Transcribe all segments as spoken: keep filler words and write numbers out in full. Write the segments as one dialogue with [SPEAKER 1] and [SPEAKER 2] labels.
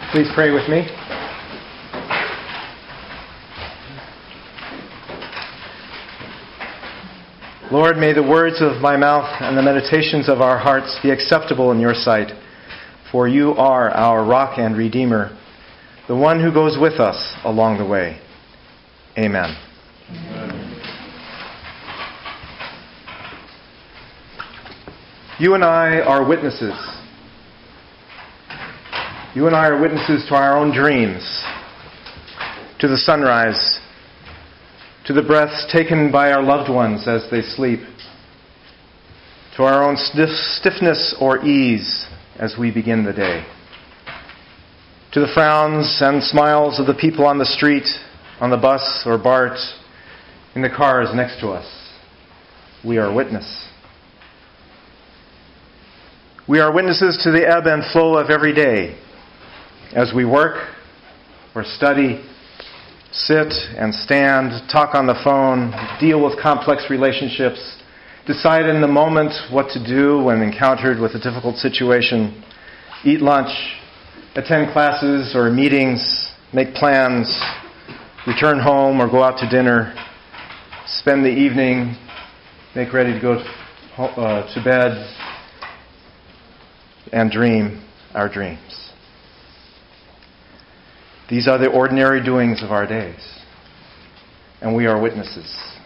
[SPEAKER 1] Please pray with me. Lord, may the words of my mouth and the meditations of our hearts be acceptable in your sight, for you are our rock and redeemer, the one who goes with us along the way. Amen. Amen. You and I are witnesses. You and I are witnesses to our own dreams, to the sunrise, to the breaths taken by our loved ones as they sleep, to our own stiffness or ease as we begin the day, to the frowns and smiles of the people on the street, on the bus or BART, in the cars next to us. We are witness. We are witnesses to the ebb and flow of every day as we work or study, sit and stand, talk on the phone, deal with complex relationships, decide in the moment what to do when encountered with a difficult situation, eat lunch, attend classes or meetings, make plans, return home or go out to dinner, spend the evening, make ready to go to, uh, to bed, and dream our dreams. These are the ordinary doings of our days, and we are witnesses.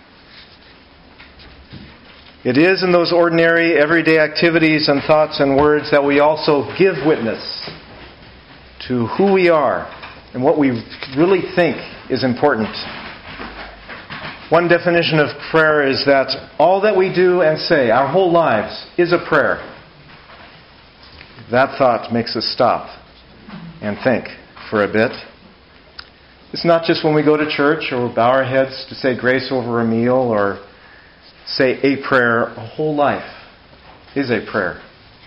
[SPEAKER 1] It is in those ordinary, everyday activities and thoughts and words that we also give witness to who we are and what we really think is important. One definition of prayer is that all that we do and say, our whole lives, is a prayer. That thought makes us stop and think for a bit. It's not just when we go to church or bow our heads to say grace over a meal or say a prayer. A whole life is a prayer.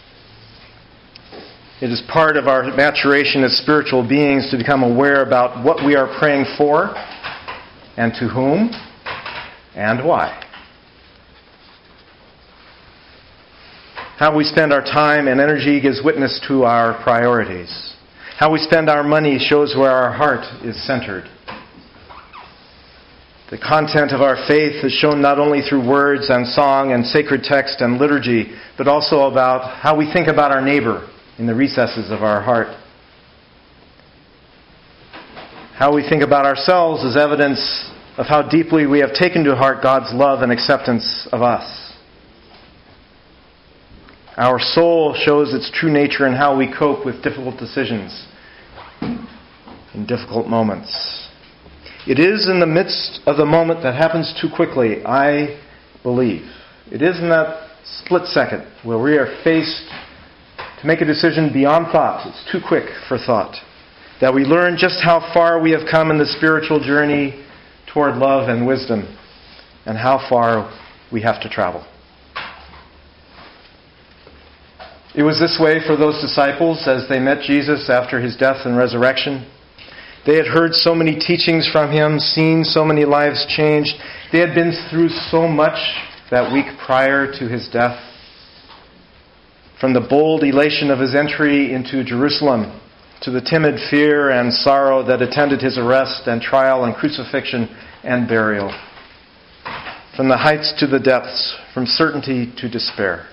[SPEAKER 1] It is part of our maturation as spiritual beings to become aware about what we are praying for and to whom and why. How we spend our time and energy gives witness to our priorities. How we spend our money shows where our heart is centered. The content of our faith is shown not only through words and song and sacred text and liturgy, but also about how we think about our neighbor in the recesses of our heart. How we think about ourselves is evidence of how deeply we have taken to heart God's love and acceptance of us. Our soul shows its true nature in how we cope with difficult decisions in difficult moments. It is in the midst of the moment that happens too quickly, I believe. It is in that split second where we are faced to make a decision beyond thought. It's too quick for thought. That we learn just how far we have come in the spiritual journey toward love and wisdom, and how far we have to travel. It was this way for those disciples as they met Jesus after his death and resurrection. They had heard so many teachings from him, seen so many lives changed. They had been through so much that week prior to his death. From the bold elation of his entry into Jerusalem to the timid fear and sorrow that attended his arrest and trial and crucifixion and burial. From the heights to the depths, from certainty to despair.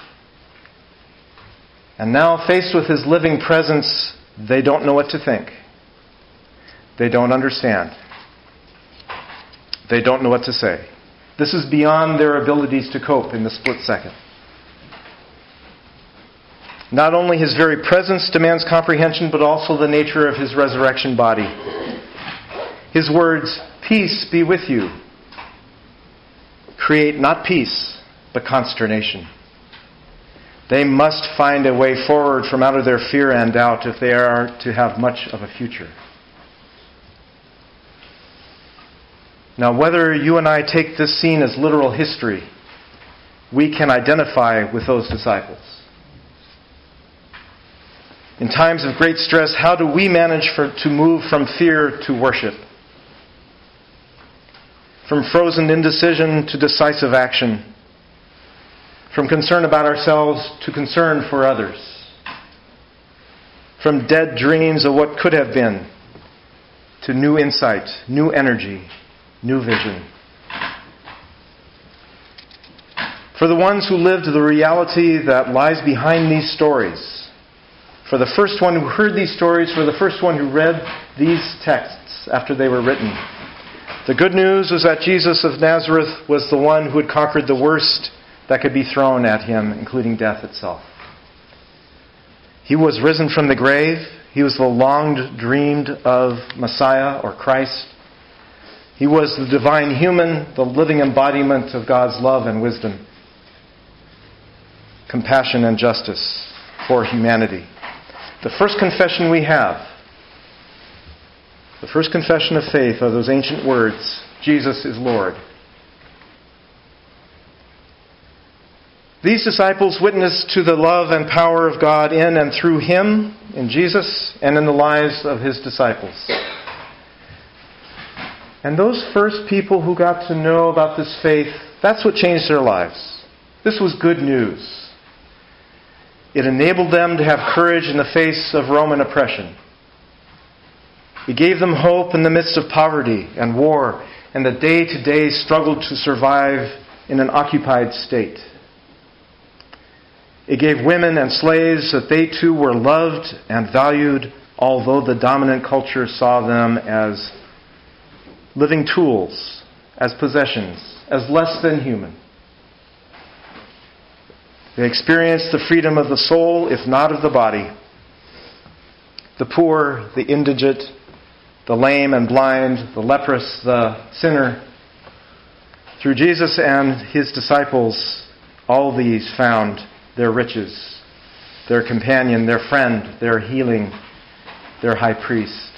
[SPEAKER 1] And now, faced with his living presence, they don't know what to think. They don't understand. They don't know what to say. This is beyond their abilities to cope in the split second. Not only his very presence demands comprehension, but also the nature of his resurrection body. His words, "Peace be with you," create not peace, but consternation. They must find a way forward from out of their fear and doubt if they are to have much of a future. Now, whether you and I take this scene as literal history, we can identify with those disciples. In times of great stress, how do we manage for, to move from fear to worship? From frozen indecision to decisive action? From concern about ourselves to concern for others? from dead dreams of what could have been to new insight, new energy, new vision. For the ones who lived the reality that lies behind these stories, for the first one who heard these stories, for the first one who read these texts after they were written, the good news was that Jesus of Nazareth was the one who had conquered the worst that could be thrown at him, including death itself. He was risen from the grave. He was the long-dreamed of Messiah or Christ. He was the divine human, the living embodiment of God's love and wisdom, compassion and justice for humanity. The first confession we have, the first confession of faith are those ancient words, Jesus is Lord. These disciples witnessed to the love and power of God in and through Him, in Jesus, and in the lives of His disciples. And those first people who got to know about this faith, that's what changed their lives. This was good news. It enabled them to have courage in the face of Roman oppression. It gave them hope in the midst of poverty and war and the day-to-day struggle to survive in an occupied state. It gave women and slaves that they too were loved and valued, although the dominant culture saw them as living tools, as possessions, as less than human. They experienced the freedom of the soul, if not of the body. The poor, the indigent, the lame and blind, the leprous, the sinner. Through Jesus and His disciples, all these found their riches, their companion, their friend, their healing, their high priest.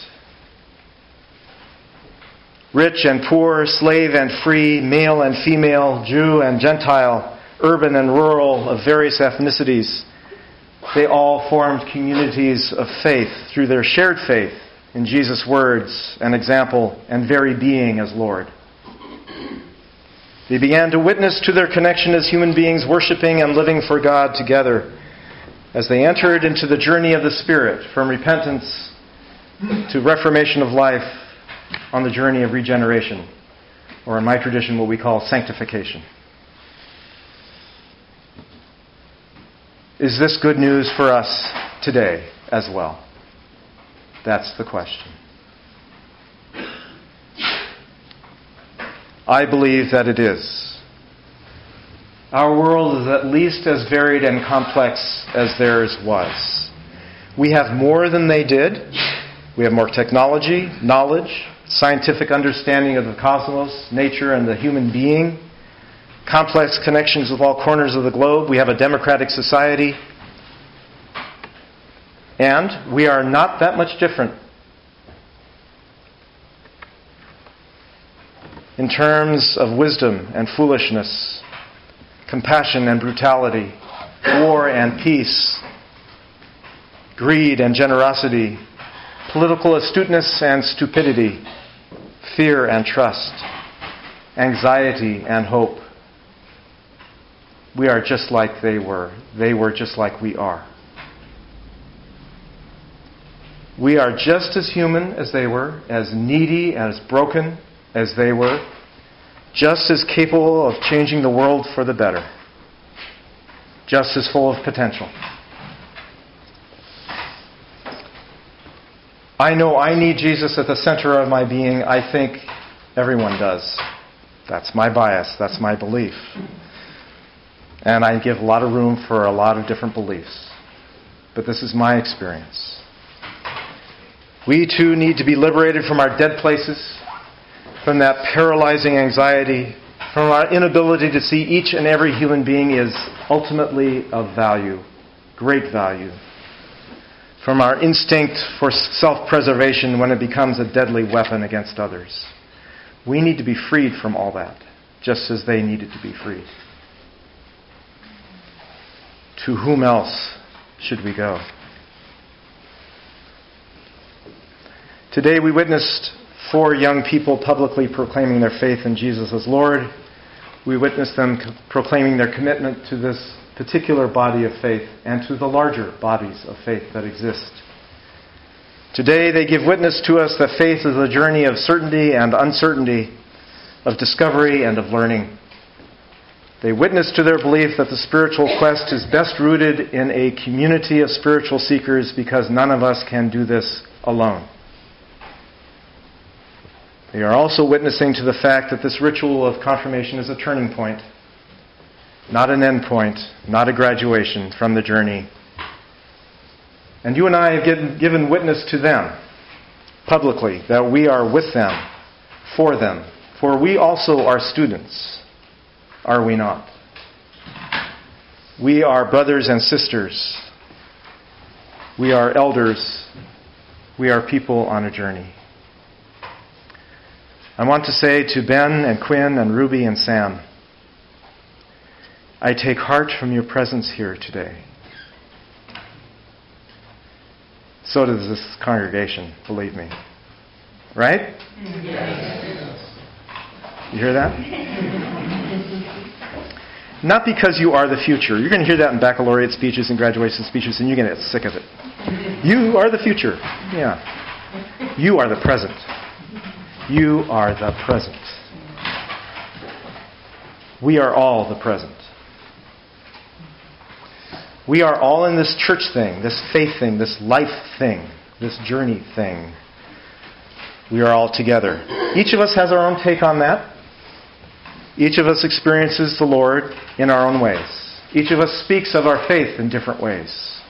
[SPEAKER 1] Rich and poor, slave and free, male and female, Jew and Gentile, urban and rural, of various ethnicities, they all formed communities of faith through their shared faith in Jesus' words and example and very being as Lord. They began to witness to their connection as human beings worshiping and living for God together as they entered into the journey of the Spirit from repentance to reformation of life on the journey of regeneration, or in my tradition what we call sanctification. Is this good news for us today as well? That's the question. I believe that it is. Our world is at least as varied and complex as theirs was. We have more than they did. We have more technology, knowledge, scientific understanding of the cosmos, nature, and the human being, complex connections with all corners of the globe. We have a democratic society. And we are not that much different in terms of wisdom and foolishness, compassion and brutality, war and peace, greed and generosity, political astuteness and stupidity, fear and trust, anxiety and hope. We are just like they were. They were just like we are. We are just as human as they were, as needy, as broken as they were, just as capable of changing the world for the better, just as full of potential. I know I need Jesus at the center of my being. I think everyone does. That's my bias. That's my belief. And I give a lot of room for a lot of different beliefs. But this is my experience. We too need to be liberated from our dead places, from that paralyzing anxiety, from our inability to see each and every human being is ultimately of value, great value, from our instinct for self-preservation when it becomes a deadly weapon against others. We need to be freed from all that, just as they needed to be freed. To whom else should we go? Today we witnessed four young people publicly proclaiming their faith in Jesus as Lord. We witnessed them proclaiming their commitment to this particular body of faith and to the larger bodies of faith that exist Today they give witness to us that faith is a journey of certainty and uncertainty, of discovery and of learning. They witness to their belief that the spiritual quest is best rooted in a community of spiritual seekers because none of us can do this alone. They are also witnessing to the fact that this ritual of confirmation is a turning point, not an end point, not a graduation from the journey. And you and I have given, given witness to them publicly that we are with them, for them, for we also are students. Are we not? We are brothers and sisters. We are elders. We are people on a journey. I want to say to Ben and Quinn and Ruby and Sam, I take heart from your presence here today. So does this congregation, believe me. Right? Yes. You hear that? Not because you are the future. You're going to hear that in baccalaureate speeches and graduation speeches, and you're going to get sick of it. You are the future. Yeah. You are the present. You are the present. We are all the present. We are all in this church thing, this faith thing, this life thing, this journey thing. We are all together. Each of us has our own take on that. Each of us experiences the Lord in our own ways. Each of us speaks of our faith in different ways.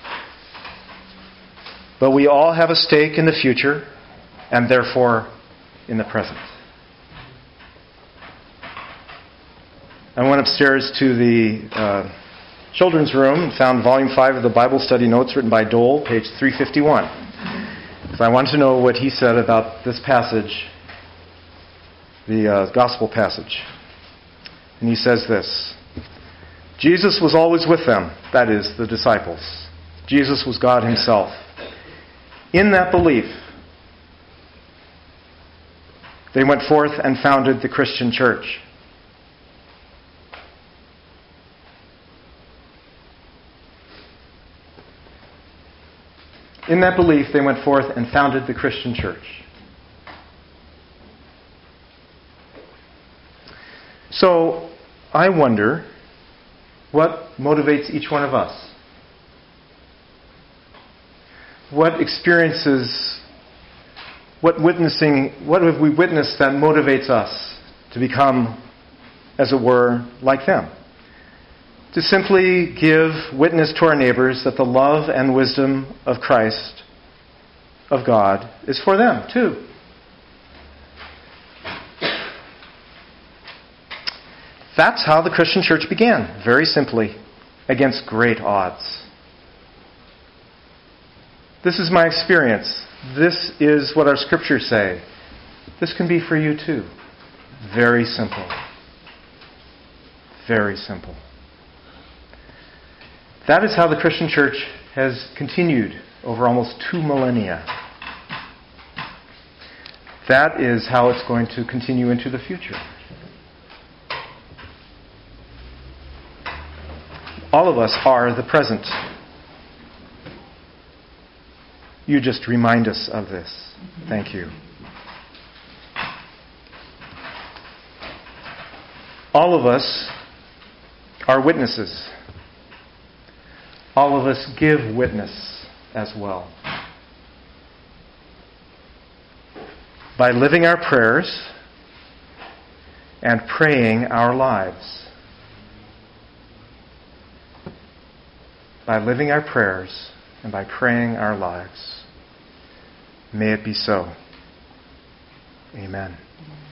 [SPEAKER 1] But we all have a stake in the future, and therefore in the present. I went upstairs to the uh, children's room and found volume five of the Bible study notes written by Dole, page three fifty-one. So I wanted to know what he said about this passage, the uh, gospel passage. And he says this: Jesus was always with them, that is, the disciples. Jesus was God himself. In that belief, they went forth and founded the Christian church. In that belief, they went forth and founded the Christian church. So, I wonder what motivates each one of us. What experiences, what witnessing, what have we witnessed that motivates us to become, as it were, like them? To simply give witness to our neighbors that the love and wisdom of Christ, of God, is for them too. That's how the Christian church began, very simply, against great odds. This is my experience. This is what our scriptures say. This can be for you too. Very simple. Very simple. That is how the Christian church has continued over almost two millennia. That is how it's going to continue into the future. All of us are the present. You just remind us of this. Thank you. All of us are witnesses. All of us give witness as well. By living our prayers and praying our lives. By living our prayers and by praying our lives. May it be so. Amen.